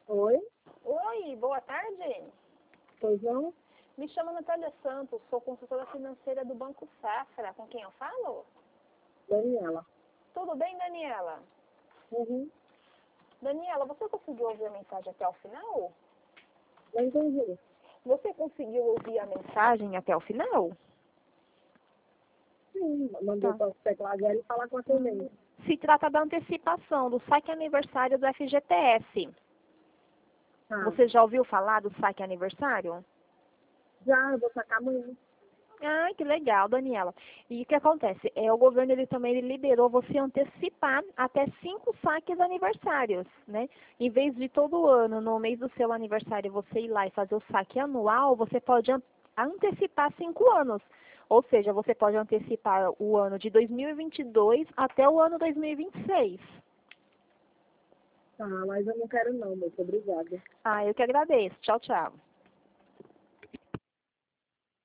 Oi? Oi, boa tarde. Pois não? Me chamo Natália Santos, sou consultora financeira do Banco Safra. Com quem eu falo? Daniela. Tudo bem, Daniela? Uhum. Daniela, você conseguiu ouvir a mensagem até o final? Não entendi. Você conseguiu ouvir a mensagem até o final? Sim, mandei Tá. para o teclado e falar com a atendente. Se trata da antecipação do saque aniversário do FGTS. Tá. Você já ouviu falar do saque aniversário? Já, eu vou sacar amanhã. Ah, que legal, Daniela. E o que acontece? O governo ele liberou você antecipar até 5 saques aniversários, né? Em vez de todo ano, no mês do seu aniversário, você ir lá e fazer o saque anual, você pode antecipar 5 anos. Ou seja, você pode antecipar o ano de 2022 até o ano 2026. Tá, mas eu não quero não, moça. Obrigada. Ah, eu que agradeço. Tchau, tchau.